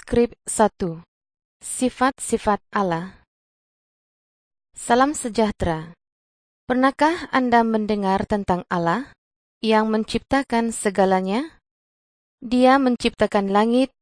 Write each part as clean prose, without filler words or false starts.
Transkrip 1. Sifat-sifat Allah. Salam sejahtera. Pernahkah Anda mendengar tentang Allah yang menciptakan segalanya? Dia menciptakan langit,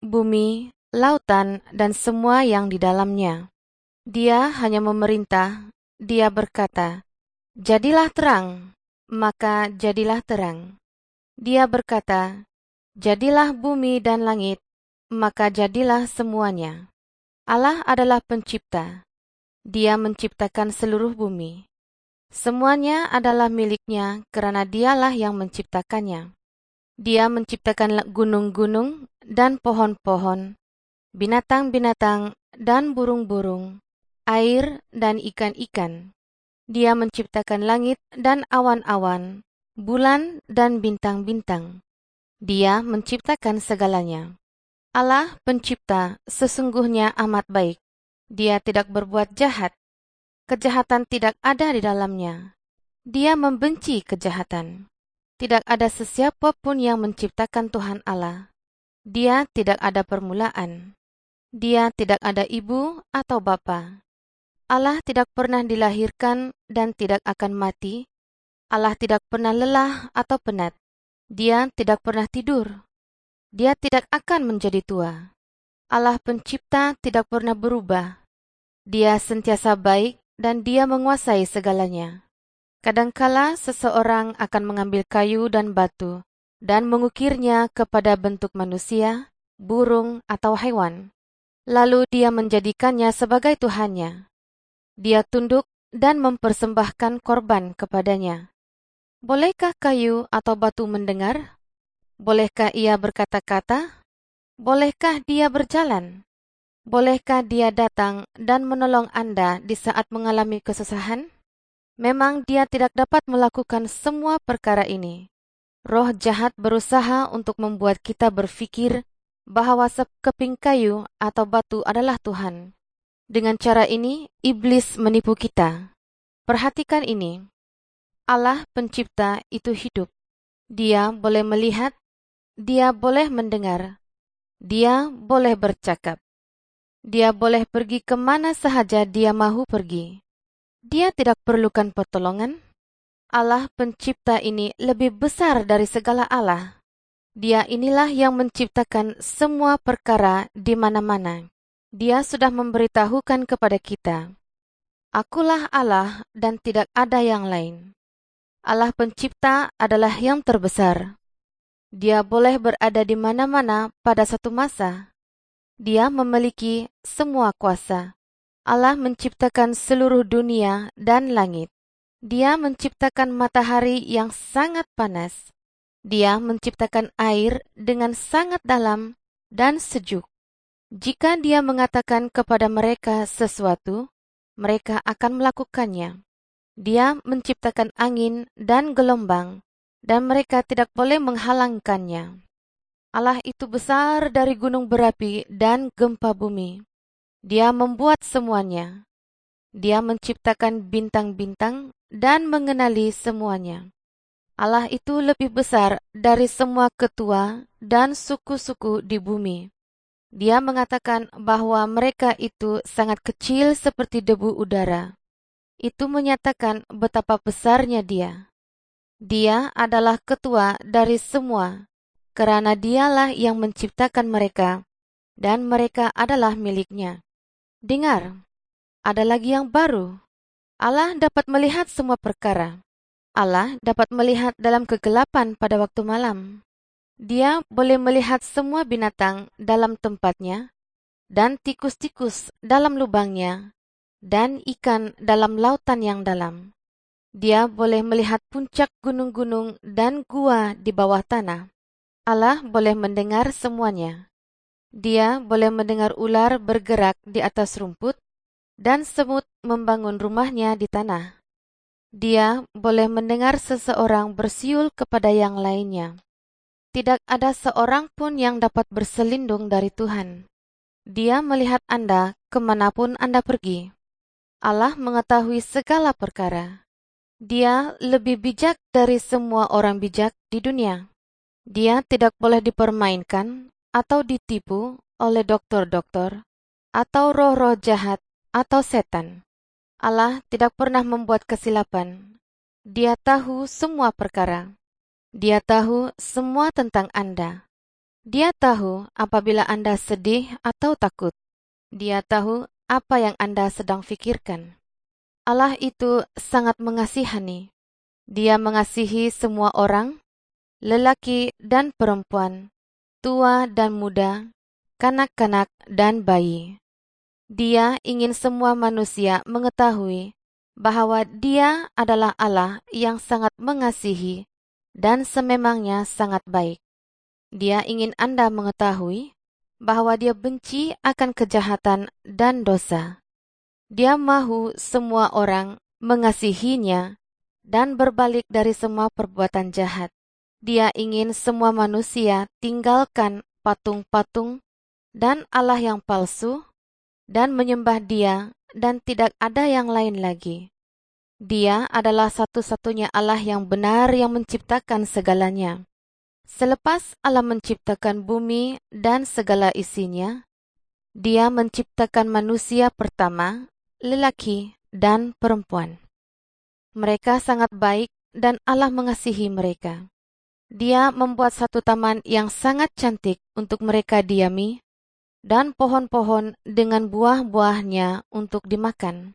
bumi, lautan, dan semua yang di dalamnya. Dia hanya memerintah, dia berkata, "Jadilah terang," maka jadilah terang. Dia berkata, "Jadilah bumi dan langit," maka jadilah semuanya. Allah adalah pencipta. Dia menciptakan seluruh bumi. Semuanya adalah miliknya karena dialah yang menciptakannya. Dia menciptakan gunung-gunung dan pohon-pohon, binatang-binatang dan burung-burung, air dan ikan-ikan. Dia menciptakan langit dan awan-awan, bulan dan bintang-bintang. Dia menciptakan segalanya. Allah pencipta sesungguhnya amat baik. Dia tidak berbuat jahat. Kejahatan tidak ada di dalamnya. Dia membenci kejahatan. Tidak ada sesiapa pun yang menciptakan Tuhan Allah. Dia tidak ada permulaan. Dia tidak ada ibu atau bapa. Allah tidak pernah dilahirkan dan tidak akan mati. Allah tidak pernah lelah atau penat. Dia tidak pernah tidur. Dia tidak akan menjadi tua. Allah pencipta tidak pernah berubah. Dia sentiasa baik dan dia menguasai segalanya. Kadangkala seseorang akan mengambil kayu dan batu dan mengukirnya kepada bentuk manusia, burung, atau hewan. Lalu dia menjadikannya sebagai Tuhannya. Dia tunduk dan mempersembahkan korban kepadanya. Bolehkah kayu atau batu mendengar? Bolehkah ia berkata-kata? Bolehkah dia berjalan? Bolehkah dia datang dan menolong Anda di saat mengalami kesusahan? Memang dia tidak dapat melakukan semua perkara ini. Roh jahat berusaha untuk membuat kita berpikir bahwa sekeping kayu atau batu adalah Tuhan. Dengan cara ini, iblis menipu kita. Perhatikan ini. Allah pencipta itu hidup. Dia boleh melihat, dia boleh mendengar, dia boleh bercakap. Dia boleh pergi kemana sahaja dia mahu pergi. Dia tidak perlukan pertolongan. Allah pencipta ini lebih besar dari segala Allah. Dia inilah yang menciptakan semua perkara di mana-mana. Dia sudah memberitahukan kepada kita, "Akulah Allah dan tidak ada yang lain." Allah pencipta adalah yang terbesar. Dia boleh berada di mana-mana pada satu masa. Dia memiliki semua kuasa. Allah menciptakan seluruh dunia dan langit. Dia menciptakan matahari yang sangat panas. Dia menciptakan air dengan sangat dalam dan sejuk. Jika dia mengatakan kepada mereka sesuatu, mereka akan melakukannya. Dia menciptakan angin dan gelombang, dan mereka tidak boleh menghalangkannya. Allah itu besar dari gunung berapi dan gempa bumi. Dia membuat semuanya. Dia menciptakan bintang-bintang dan mengenali semuanya. Allah itu lebih besar dari semua ketua dan suku-suku di bumi. Dia mengatakan bahwa mereka itu sangat kecil seperti debu udara. Itu menyatakan betapa besarnya Dia. Dia adalah ketua dari semua, karena Dialah yang menciptakan mereka, dan mereka adalah miliknya. Dengar, ada lagi yang baru. Allah dapat melihat semua perkara. Allah dapat melihat dalam kegelapan pada waktu malam. Dia boleh melihat semua binatang dalam tempatnya, dan tikus-tikus dalam lubangnya, dan ikan dalam lautan yang dalam. Dia boleh melihat puncak gunung-gunung dan gua di bawah tanah. Allah boleh mendengar semuanya. Dia boleh mendengar ular bergerak di atas rumput dan semut membangun rumahnya di tanah. Dia boleh mendengar seseorang bersiul kepada yang lainnya. Tidak ada seorang pun yang dapat berselindung dari Tuhan. Dia melihat Anda kemanapun Anda pergi. Allah mengetahui segala perkara. Dia lebih bijak dari semua orang bijak di dunia. Dia tidak boleh dipermainkan atau ditipu oleh dokter-dokter atau roh-roh jahat atau setan. Allah tidak pernah membuat kesilapan. Dia tahu semua perkara. Dia tahu semua tentang Anda. Dia tahu apabila Anda sedih atau takut. Dia tahu apa yang Anda sedang pikirkan. Allah itu sangat mengasihani. Dia mengasihi semua orang, lelaki dan perempuan, tua dan muda, kanak-kanak dan bayi. Dia ingin semua manusia mengetahui bahwa Dia adalah Allah yang sangat mengasihi dan sememangnya sangat baik. Dia ingin Anda mengetahui bahwa Dia benci akan kejahatan dan dosa. Dia mahu semua orang mengasihinya dan berbalik dari semua perbuatan jahat. Dia ingin semua manusia tinggalkan patung-patung dan Allah yang palsu dan menyembah Dia dan tidak ada yang lain lagi. Dia adalah satu-satunya Allah yang benar yang menciptakan segalanya. Selepas Allah menciptakan bumi dan segala isinya, Dia menciptakan manusia pertama, lelaki dan perempuan. Mereka sangat baik dan Allah mengasihi mereka. Dia membuat satu taman yang sangat cantik untuk mereka diami, dan pohon-pohon dengan buah-buahnya untuk dimakan.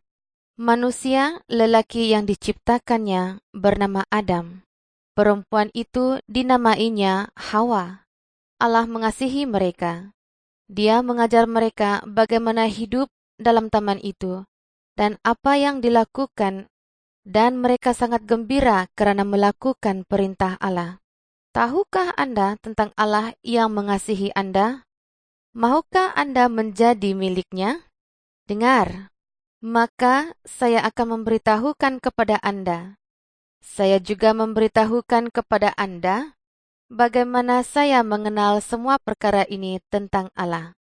Manusia lelaki yang diciptakannya bernama Adam. Perempuan itu dinamainya Hawa. Allah mengasihi mereka. Dia mengajar mereka bagaimana hidup dalam taman itu dan apa yang dilakukan, dan mereka sangat gembira karena melakukan perintah Allah. Tahukah Anda tentang Allah yang mengasihi Anda? Maukah Anda menjadi miliknya? Dengar, maka saya akan memberitahukan kepada Anda. Saya juga memberitahukan kepada Anda bagaimana saya mengenal semua perkara ini tentang Allah.